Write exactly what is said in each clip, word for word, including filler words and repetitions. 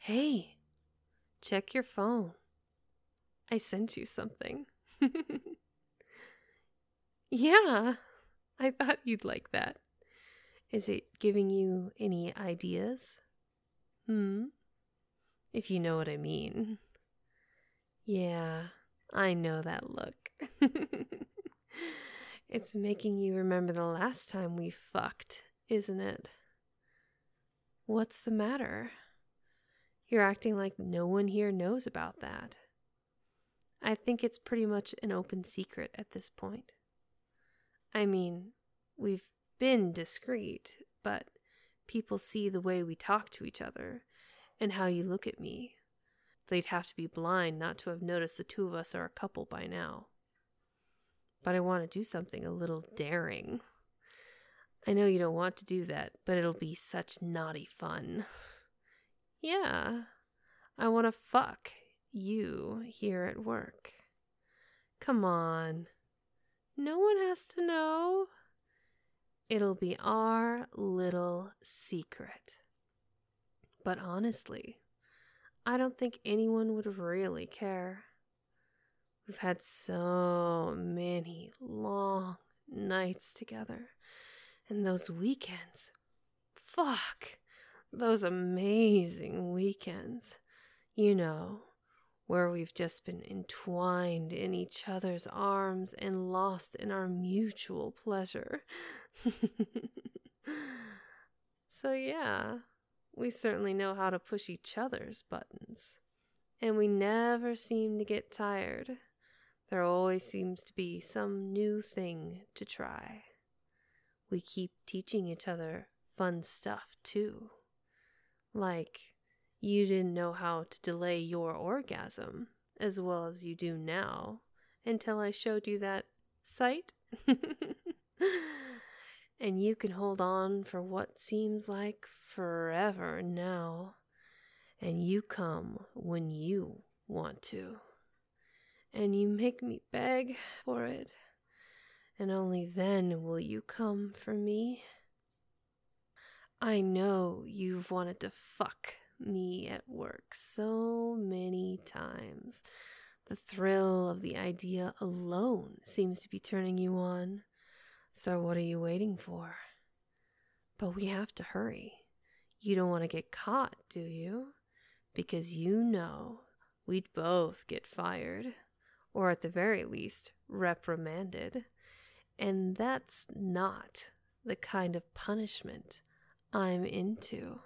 Hey, check your phone. I sent you something. Yeah, I thought you'd like that. Is it giving you any ideas? Hmm? If you know what I mean. Yeah, I know that look. It's making you remember the last time we fucked, isn't it? What's the matter? You're acting like no one here knows about that. I think it's pretty much an open secret at this point. I mean, we've been discreet, but people see the way we talk to each other and how you look at me. They'd have to be blind not to have noticed the two of us are a couple by now. But I want to do something a little daring. I know you don't want to do that, but it'll be such naughty fun. Yeah, I want to fuck you here at work. Come on. No one has to know. It'll be our little secret. But honestly, I don't think anyone would really care. We've had so many long nights together. And those weekends. Fuck. Those amazing weekends. You know, where we've just been entwined in each other's arms and lost in our mutual pleasure. So yeah, we certainly know how to push each other's buttons. And we never seem to get tired. There always seems to be some new thing to try. We keep teaching each other fun stuff too. Like, you didn't know how to delay your orgasm as well as you do now until I showed you that site. And you can hold on for what seems like forever now. And you come when you want to. And you make me beg for it. And only then will you come for me. I know you've wanted to fuck me at work so many times. The thrill of the idea alone seems to be turning you on. So what are you waiting for? But we have to hurry. You don't want to get caught, do you? Because you know we'd both get fired. Or at the very least, reprimanded. And that's not the kind of punishment I'm into.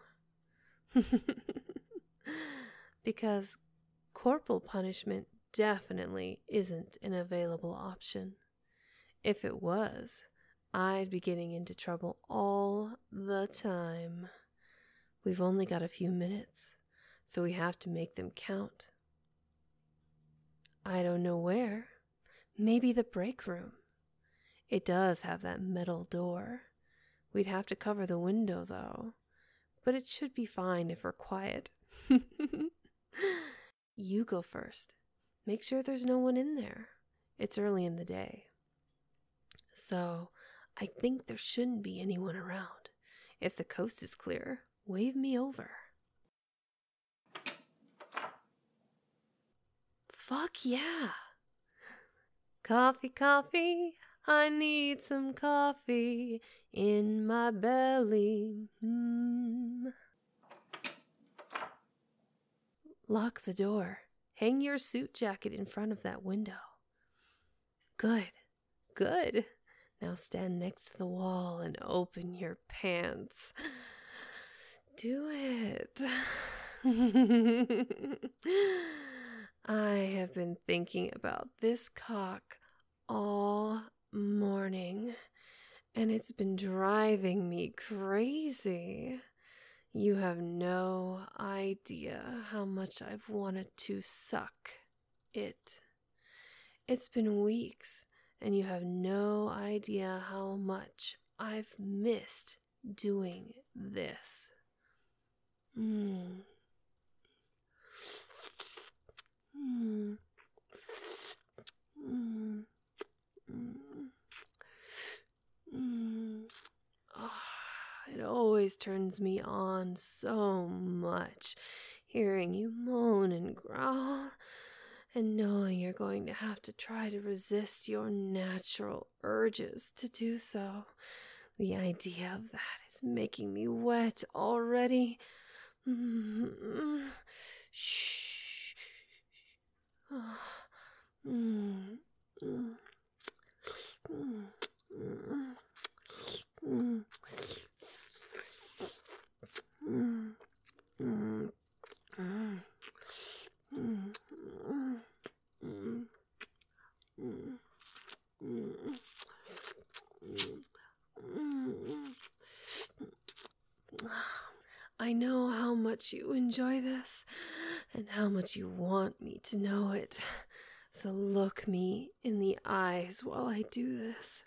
Because corporal punishment definitely isn't an available option. If it was, I'd be getting into trouble all the time. We've only got a few minutes, so we have to make them count. I don't know where. Maybe the break room. It does have that metal door. We'd have to cover the window, though. But it should be fine if we're quiet. You go first. Make sure there's no one in there. It's early in the day. So, I think there shouldn't be anyone around. If the coast is clear, wave me over. Fuck yeah! Coffee, coffee, I need some coffee in my belly. Mm. Lock the door. Hang your suit jacket in front of that window. Good, good. Now stand next to the wall and open your pants. Do it. I have been thinking about this cock all morning, and it's been driving me crazy. You have no idea how much I've wanted to suck it. It's been weeks, and you have no idea how much I've missed doing this. Mm. Mm. Mm. Mm. Mm. Oh, it always turns me on so much hearing you moan and growl, and knowing you're going to have to try to resist your natural urges to do so. The idea of that is making me wet already. Mm-hmm. Shh. Oh. Mm. Mm. Mm. Mm. Mm. Mm. Mm. Mm. Mm. Mm. Mm. Mm. I know how much you enjoy this and how much you want me to know it. So look me in the eyes while I do this.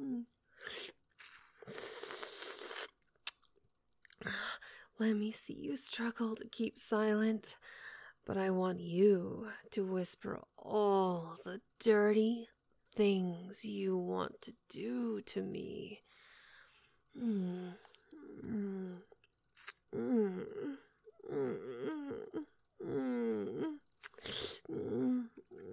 Let me see you struggle to keep silent, but I want you to whisper all the dirty things you want to do to me. Mm. Mm. Mm. Mm. Mm. Mm.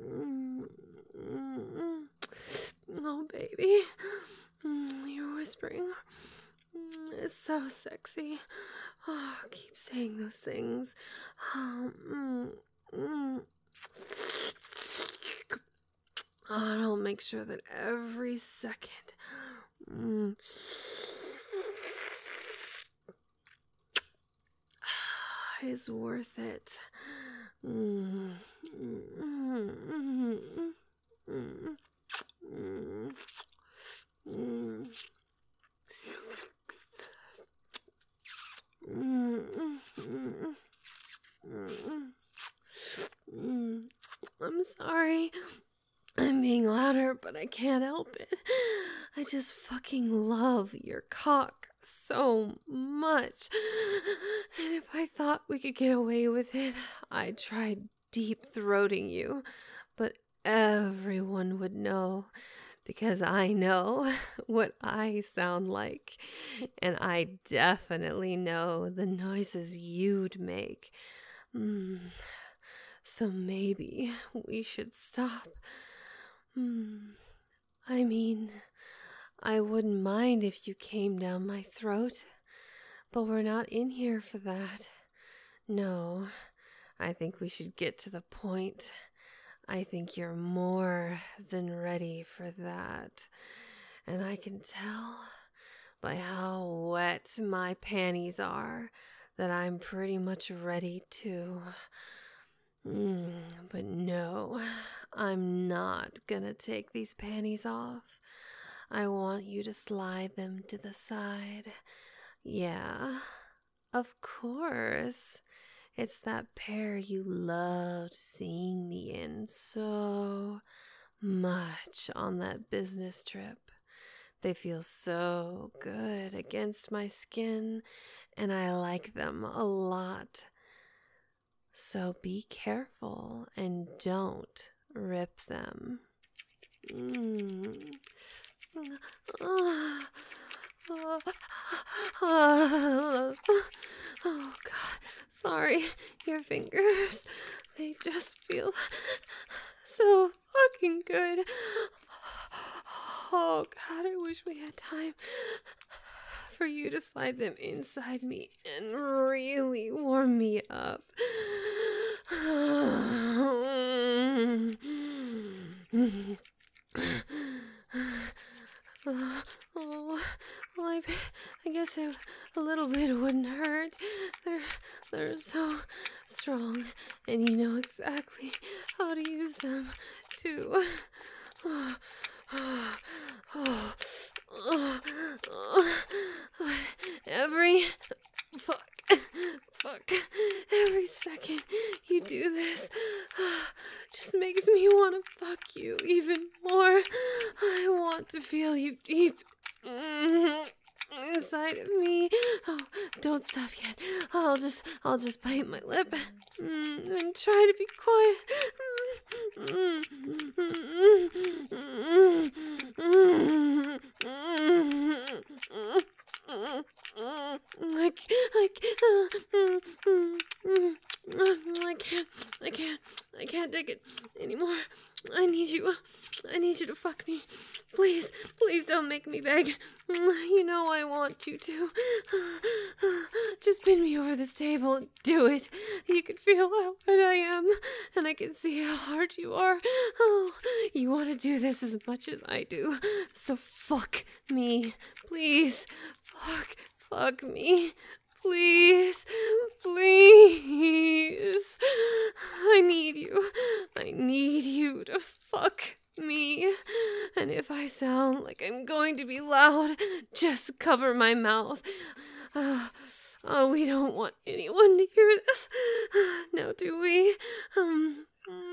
Mm. Oh, baby. Mm, your whispering is so sexy. Oh, keep saying those things. Oh, mm, mm. Oh, and I'll make sure that every second mm, is worth it. Mm, mm, mm, mm, mm, mm, mm. Mm, mm, mm, mm. I'm sorry. I'm being louder, but I can't help it. I just fucking love your cock so much. And if I thought we could get away with it, I'd try deep throating you. But everyone would know, because I know what I sound like. And I definitely know the noises you'd make. Mm. So maybe we should stop. Hmm. I mean, I wouldn't mind if you came down my throat, but we're not in here for that. No, I think we should get to the point. I think you're more than ready for that. And I can tell by how wet my panties are that I'm pretty much ready to... Mm, but no, I'm not gonna take these panties off. I want you to slide them to the side. Yeah, of course. It's that pair you loved seeing me in so much on that business trip. They feel so good against my skin, and I like them a lot. So be careful and don't rip them. Mm. Oh, oh, oh, oh, God. Sorry, your fingers. They just feel so fucking good. Oh, God, I wish we had time for you to slide them inside me and really warm me up. Oh, oh, well, I, I guess it, a little bit wouldn't hurt. They're, they're so strong, and you know exactly how to use them, too. Oh, oh, oh, oh, oh. Every fuck, fuck, every second you do this just makes me want to fuck you even more. I want to feel you deep inside of me. Oh, don't stop yet. I'll just, I'll just bite my lip and try to be quiet. Like, like, me beg. You know I want you to. Just pin me over this table and do it. You can feel how wet I am, and I can see how hard you are. Oh, you want to do this as much as I do. So fuck me, please. Fuck, fuck me. Please, please. I need you. I need you to fuck me. And if I sound like I'm going to be loud, just cover my mouth. Uh, oh, we don't want anyone to hear this. Now, do we? Um.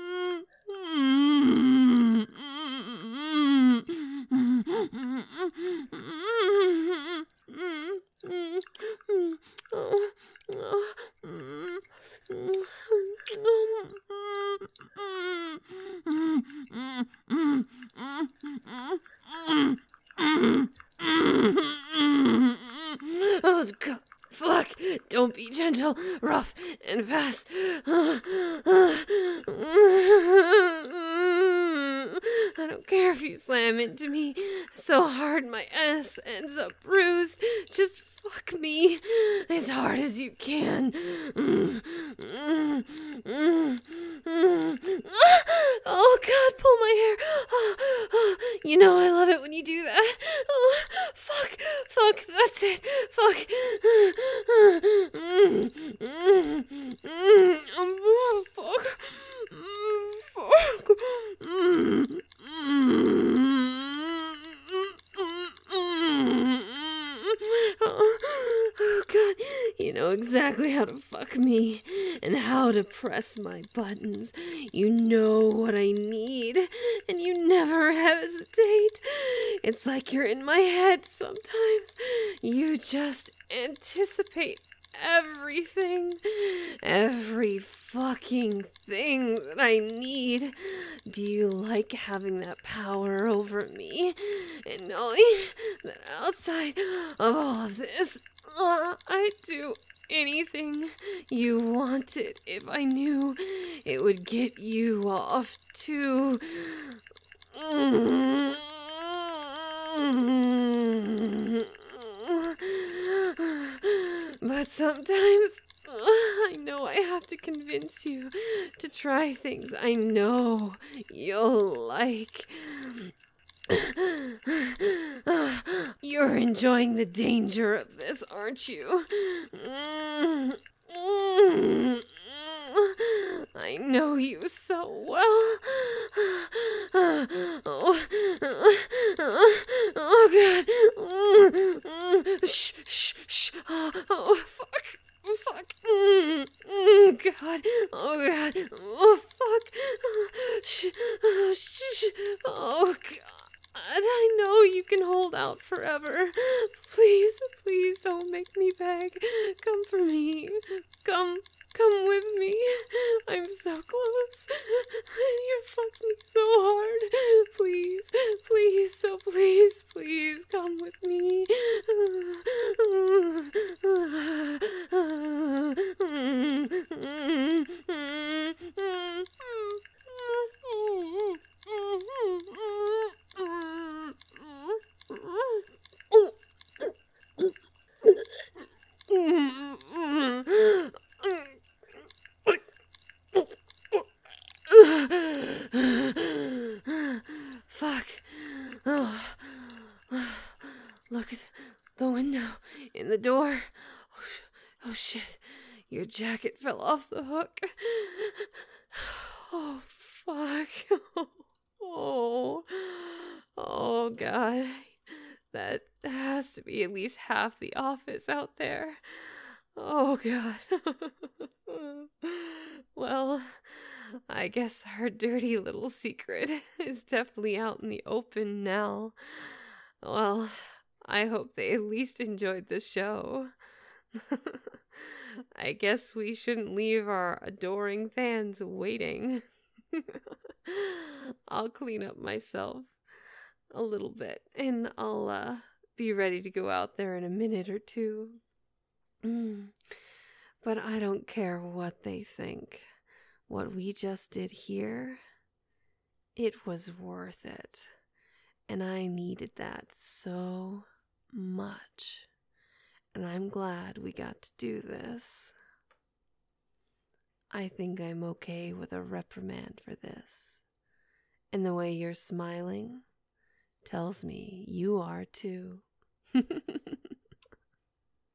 Oh, God. Fuck! Don't be gentle, rough, and fast. I don't care if you slam into me so hard my ass ends up bruised. Just fuck me as hard as you can. Oh, God, pull my hair. You know I love it when you do that. Oh, fuck, fuck, that's it. Fuck. Oh, fuck. Fuck. Oh, God, you know exactly how to fuck me and how to press my buttons. You know what I need, and you never hesitate. It's like you're in my head sometimes. You just anticipate everything, every fucking thing that I need. Do you like having that power over me and knowing that outside of all of this, uh, I'd do anything you wanted if I knew it would get you off too? But sometimes I know I have to convince you to try things I know you'll like. You're enjoying the danger of this, aren't you? I know you so well. Oh, oh God. Shh, shh, shh. Oh, fuck. Fuck. Mm, mm, God. Oh, God. Oh, fuck. Shh. Oh, shh. Oh, God. I know you can hold out forever. Please, please don't make me beg. Come for me. Come, come with me. I'm so close. And you fucked me so hard. Please, please, so please, please come with me. Fuck. Oh. Look at the window in the door. Oh, sh- oh shit. Your jacket fell off the hook. Oh, fuck. Oh. Oh, God. That has to be at least half the office out there. Oh, God. Well, I guess our dirty little secret is definitely out in the open now. Well, I hope they at least enjoyed the show. I guess we shouldn't leave our adoring fans waiting. I'll clean up myself a little bit, and I'll uh, be ready to go out there in a minute or two. Mm. But I don't care what they think. What we just did here, it was worth it. And I needed that so much. And I'm glad we got to do this. I think I'm okay with a reprimand for this. And the way you're smiling tells me you are too.